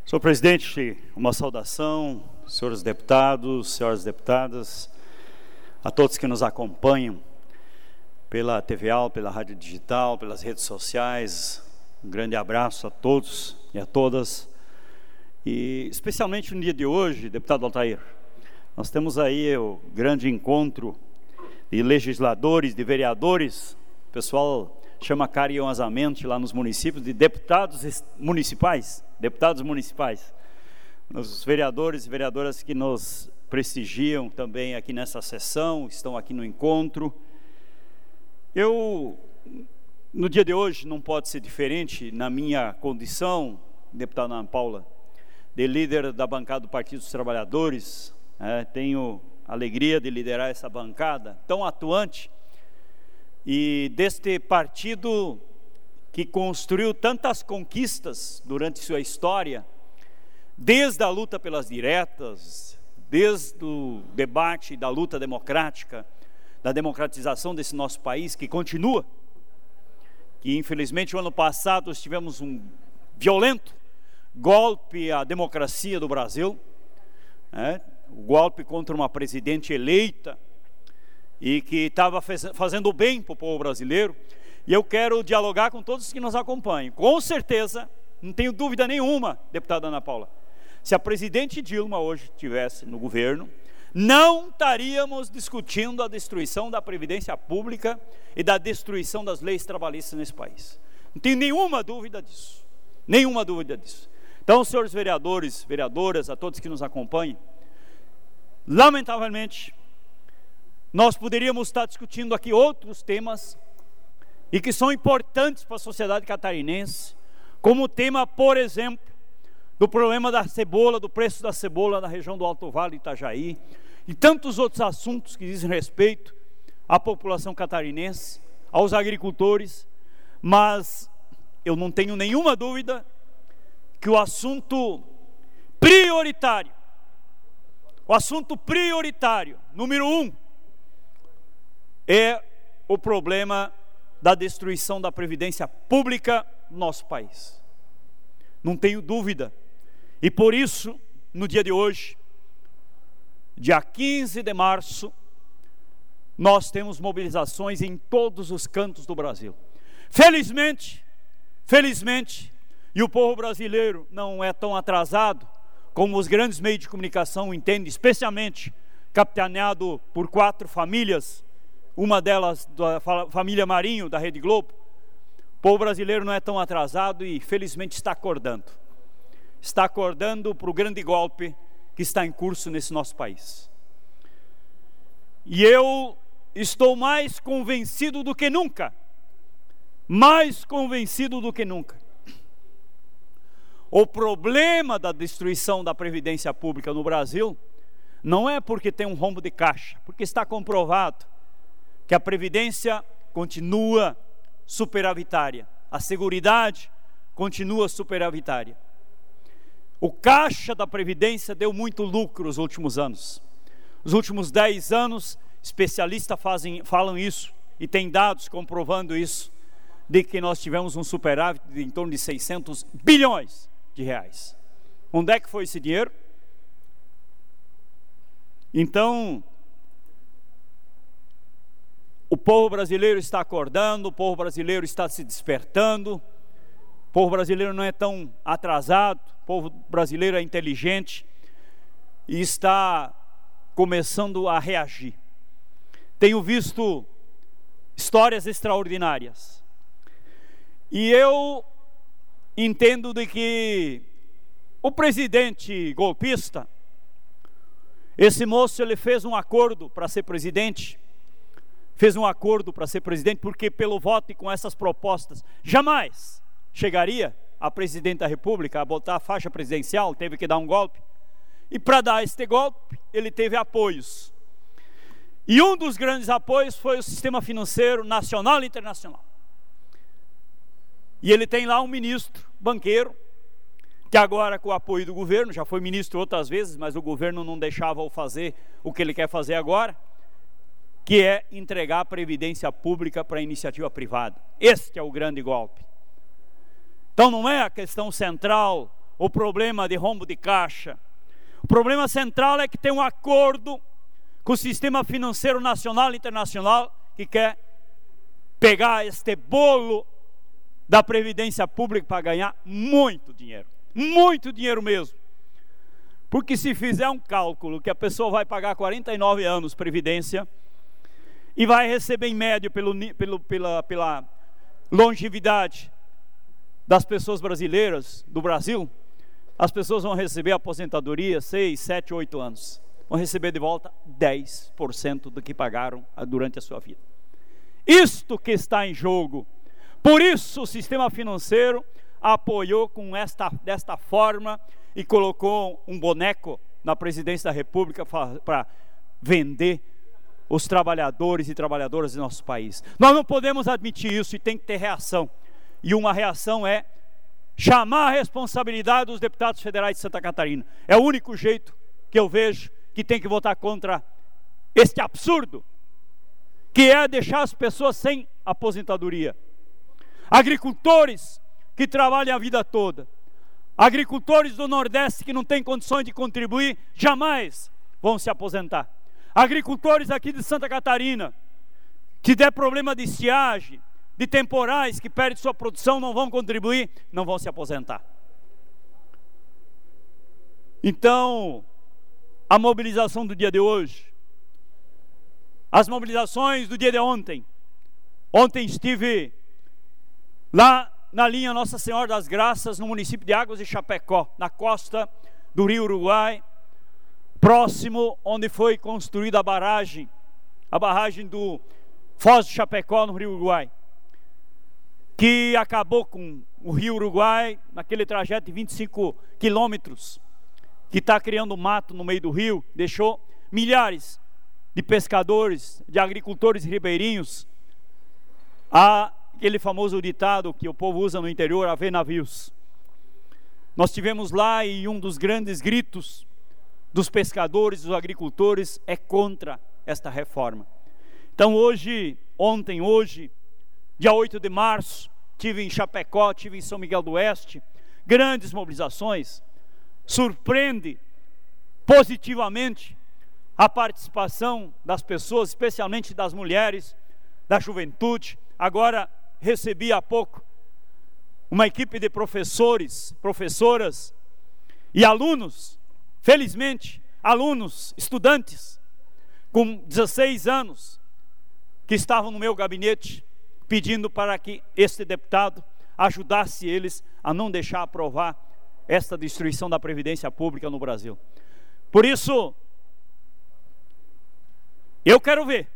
Senhor presidente, uma saudação, senhores deputados, senhoras deputadas, a todos que nos acompanham pela TVA, pela rádio digital, pelas redes sociais. Um grande abraço a todos e a todas. E especialmente no dia de hoje, deputado Altair, nós temos aí o grande encontro de legisladores, de vereadores, o pessoal chama carinhosamente lá nos municípios de deputados municipais, os vereadores e vereadoras que nos prestigiam também aqui nessa sessão, estão aqui no encontro. No dia de hoje, não pode ser diferente, na minha condição, deputada Ana Paula, de líder da bancada do Partido dos Trabalhadores, tenho a alegria de liderar essa bancada tão atuante, e deste partido que construiu tantas conquistas durante sua história, desde a luta pelas diretas, desde o debate da luta democrática, da democratização desse nosso país, que continua, que infelizmente o ano passado nós tivemos um violento golpe à democracia do Brasil, o golpe contra uma presidente eleita, e que estava fazendo bem para o povo brasileiro. E eu quero dialogar com todos que nos acompanham. Com certeza, não tenho dúvida nenhuma, deputada Ana Paula, se a presidente Dilma hoje estivesse no governo, não estaríamos discutindo a destruição da Previdência Pública e da destruição das leis trabalhistas nesse país. Não tenho nenhuma dúvida disso. Nenhuma dúvida disso. Então, senhores vereadores, vereadoras, a todos que nos acompanham, lamentavelmente, nós poderíamos estar discutindo aqui outros temas e que são importantes para a sociedade catarinense, como o tema, por exemplo, do problema da cebola, do preço da cebola na região do Alto Vale, Itajaí, e tantos outros assuntos que dizem respeito à população catarinense, aos agricultores. Mas eu não tenho nenhuma dúvida que o assunto prioritário, número 1, é o problema da destruição da Previdência Pública no nosso país. Não tenho dúvida. E por isso, no dia de hoje, dia 15 de março, nós temos mobilizações em todos os cantos do Brasil. Felizmente, e o povo brasileiro não é tão atrasado como os grandes meios de comunicação entendem, especialmente capitaneado por 4 famílias, uma delas da família Marinho, da Rede Globo. O povo brasileiro não é tão atrasado e felizmente está acordando para o grande golpe que está em curso nesse nosso país. E eu estou mais convencido do que nunca, o problema da destruição da Previdência Pública no Brasil não é porque tem um rombo de caixa, porque está comprovado que a Previdência continua superavitária, a Seguridade continua superavitária. O caixa da Previdência deu muito lucro nos últimos anos. Nos últimos 10 anos, especialistas falam isso, e tem dados comprovando isso, de que nós tivemos um superávit de em torno de 600 bilhões de reais. Onde é que foi esse dinheiro? Então, o povo brasileiro está acordando, o povo brasileiro está se despertando, o povo brasileiro não é tão atrasado, o povo brasileiro é inteligente e está começando a reagir. Tenho visto histórias extraordinárias e eu entendo de que o presidente golpista, esse moço, ele fez um acordo para ser presidente, porque pelo voto e com essas propostas, jamais chegaria a presidente da República a botar a faixa presidencial, teve que dar um golpe, e para dar este golpe, ele teve apoios, e um dos grandes apoios foi o sistema financeiro nacional e internacional, e ele tem lá um ministro banqueiro, que agora com o apoio do governo, já foi ministro outras vezes, mas o governo não deixava-o fazer o que ele quer fazer agora, que é entregar a Previdência Pública para a iniciativa privada. Este é o grande golpe. Então não é a questão central o problema de rombo de caixa. O problema central é que tem um acordo com o sistema financeiro nacional e internacional que quer pegar este bolo da Previdência Pública para ganhar muito dinheiro mesmo. Porque se fizer um cálculo que a pessoa vai pagar 49 anos Previdência e vai receber em média pela longevidade das pessoas brasileiras, do Brasil, as pessoas vão receber aposentadoria 6, 7, 8 anos. Vão receber de volta 10% do que pagaram durante a sua vida. Isto que está em jogo. Por isso o sistema financeiro apoiou desta forma e colocou um boneco na presidência da República para vender os trabalhadores e trabalhadoras do nosso país. Nós não podemos admitir isso e tem que ter reação. E uma reação é chamar a responsabilidade dos deputados federais de Santa Catarina. É o único jeito que eu vejo que tem que votar contra este absurdo, que é deixar as pessoas sem aposentadoria. Agricultores que trabalham a vida toda, agricultores do Nordeste que não têm condições de contribuir, jamais vão se aposentar. Agricultores aqui de Santa Catarina, que der problema de estiagem, de temporais, que perdem sua produção, não vão contribuir, não vão se aposentar. Então, a mobilização do dia de hoje, as mobilizações do dia de ontem. Ontem estive lá na linha Nossa Senhora das Graças, no município de Águas de Chapecó, na costa do Rio Uruguai, próximo onde foi construída a barragem do Foz de Chapecó, no Rio Uruguai, que acabou com o Rio Uruguai, naquele trajeto de 25 quilômetros, que está criando mato no meio do rio, deixou milhares de pescadores, de agricultores ribeirinhos, aquele famoso ditado que o povo usa no interior, a ver navios. Nós estivemos lá e um dos grandes gritos dos pescadores, dos agricultores, é contra esta reforma. Então hoje, dia 8 de março, estive em Chapecó, estive em São Miguel do Oeste, grandes mobilizações. Surpreende positivamente a participação das pessoas, especialmente das mulheres, da juventude. Agora recebi há pouco uma equipe de professores, professoras e alunos, felizmente, alunos, estudantes, com 16 anos, que estavam no meu gabinete, pedindo para que este deputado ajudasse eles a não deixar aprovar esta destruição da Previdência Pública no Brasil. Por isso, eu quero ver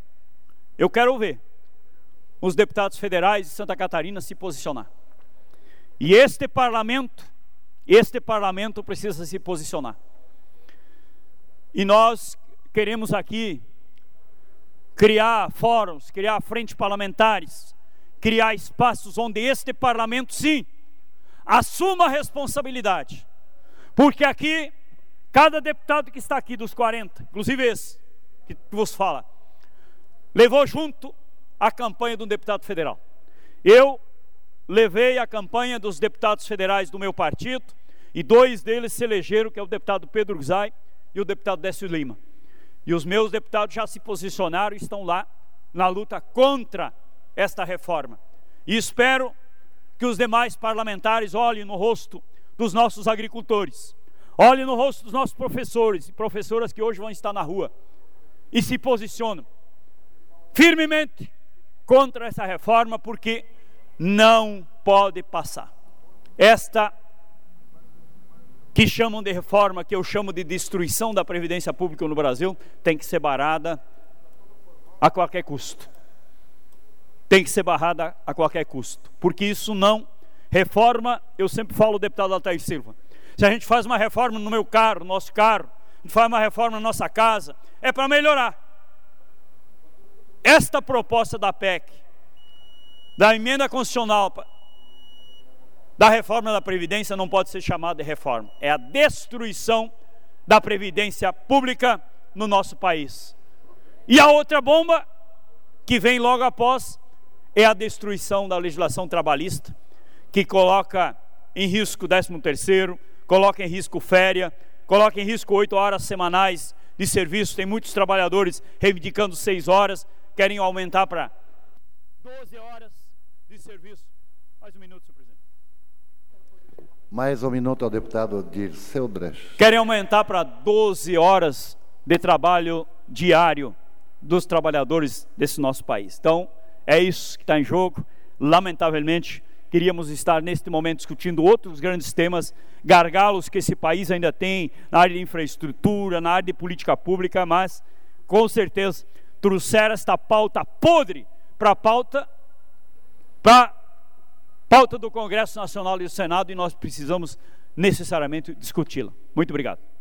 os deputados federais de Santa Catarina se posicionar. E este parlamento precisa se posicionar. E nós queremos aqui criar fóruns, criar frentes parlamentares, criar espaços onde este parlamento, sim, assuma a responsabilidade. Porque aqui, cada deputado que está aqui dos 40, inclusive esse que vos fala, levou junto a campanha de um deputado federal. Eu levei a campanha dos deputados federais do meu partido, e 2 deles se elegeram, que é o deputado Pedro Zay e o deputado Décio Lima. E os meus deputados já se posicionaram e estão lá na luta contra esta reforma. E espero que os demais parlamentares olhem no rosto dos nossos agricultores, olhem no rosto dos nossos professores e professoras que hoje vão estar na rua e se posicionam firmemente contra essa reforma, porque não pode passar. Esta que chamam de reforma, que eu chamo de destruição da Previdência Pública no Brasil, tem que ser barrada a qualquer custo. Tem que ser barrada a qualquer custo, porque isso não reforma. Eu sempre falo ao deputado Altair Silva, se a gente faz uma reforma no meu carro, no nosso carro, a gente faz uma reforma na nossa casa, é para melhorar. Esta proposta da PEC, da emenda constitucional, da reforma da Previdência, não pode ser chamada de reforma. É a destruição da Previdência Pública no nosso país. E a outra bomba, que vem logo após, é a destruição da legislação trabalhista, que coloca em risco o 13º, coloca em risco férias, coloca em risco 8 horas semanais de serviço. Tem muitos trabalhadores reivindicando 6 horas, querem aumentar para 12 horas de serviço. Mais um minuto, senhor presidente. Mais um minuto ao deputado Dirceu Dresch. Querem aumentar para 12 horas de trabalho diário dos trabalhadores desse nosso país. Então, é isso que está em jogo. Lamentavelmente, queríamos estar neste momento discutindo outros grandes temas, gargalos que esse país ainda tem na área de infraestrutura, na área de política pública, mas com certeza trouxeram esta pauta podre para a pauta do Congresso Nacional e do Senado, e nós precisamos necessariamente discuti-la. Muito obrigado.